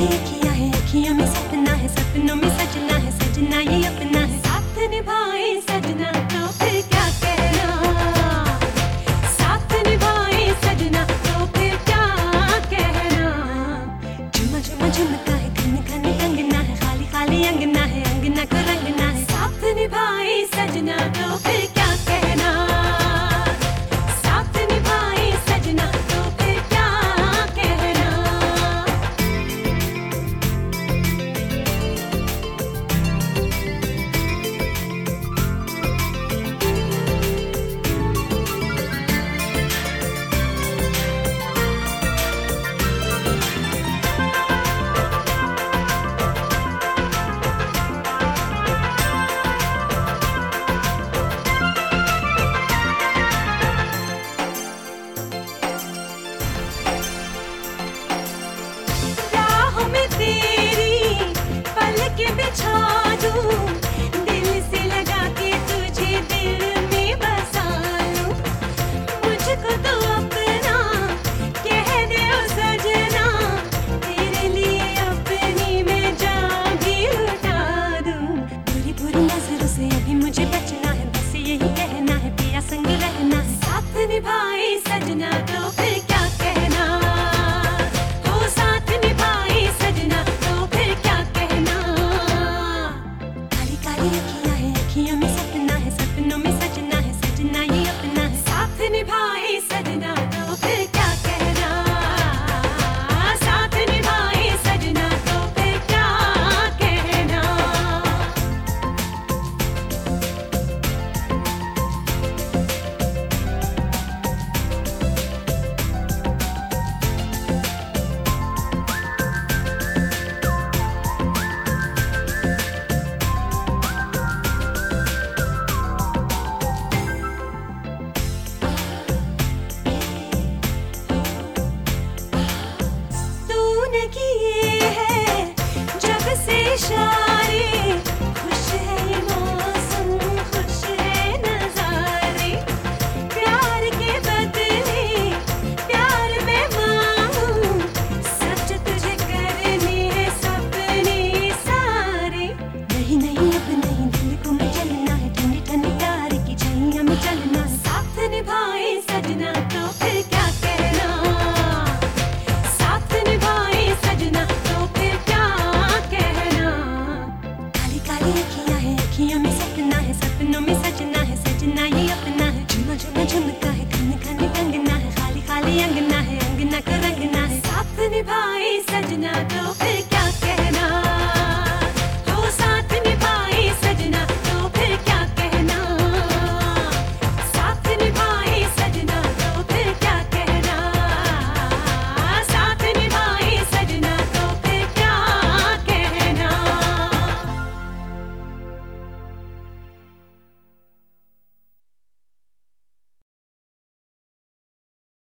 ये किया है अखियों में सपना है, सपनों में सजना है, सजना ये अपना है। साथ निभाए सजना तो फिर क्या कहना, साथ निभाए सजना तो फिर क्या कहना। झुमा झुमा झुमता है, खन खन कंगना है, खाली खाली अंगना है, अंगना को रंगना है। साथ निभाए सजना तो फिर क्या कहना, साथ निभाए सजना तो फिर क्या कहना। बिछा दूं, दिल से लगा के तुझे दिल में बसा लूं। मुझको तो अपना कह दे ओ सजना, तेरे लिए अपनी मैं जान भी लुटा दूं। बुरी बुरी नजरों से अभी मुझे बचना है, बस यही कहना है पिया संग रहना है। साथ निभाए सजना तो फिर